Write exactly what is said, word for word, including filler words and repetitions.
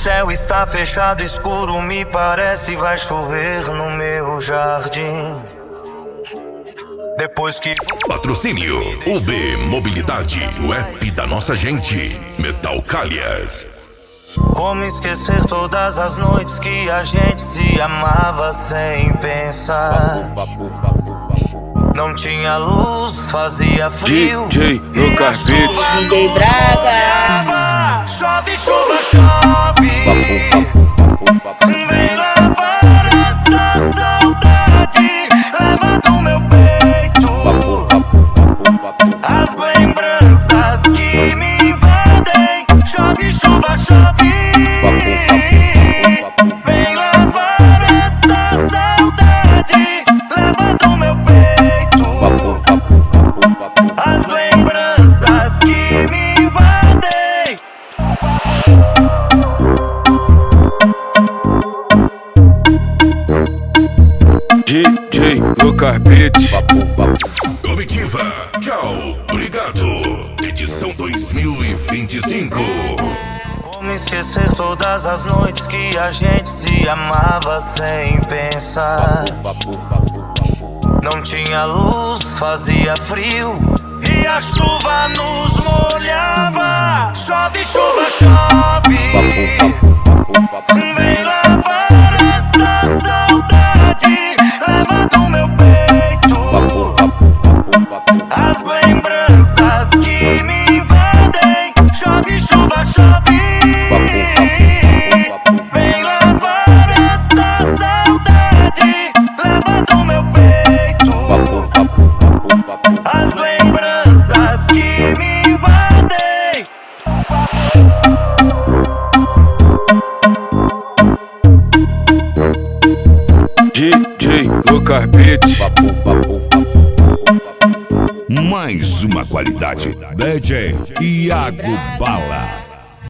céu está fechado, escuro, me parece vai chover no meu jardim. Depois que... Patrocínio U B Mobilidade, o app da nossa gente. Metal Calhas. Como esquecer todas as noites que a gente se amava sem pensar. Não tinha luz, fazia frio. D J Lucas Beats, D J Braga. Chove, chuva, chove. Vem lavar esta saudade. Leva do meu peito as lembranças que me invadem. Chove, chuva, chove. Vem lavar esta saudade. Leva do meu peito as lembranças que me invadem. D J Lucas Beats. Comitiva, tchau, obrigado. Edição dois mil e vinte e cinco. Como esquecer todas as noites que a gente se amava sem pensar. Não tinha luz, fazia frio e a chuva nos molhava. Chove, chuva, chove. Vem lavar esta saudade. Leva do meu peito as lembranças que me invadem. Chove, chuva, chove. Vem lavar esta saudade. Leva do meu peito as lembranças que me invadem. D J Lucas Beats. Mais uma qualidade. D J Iago Bala.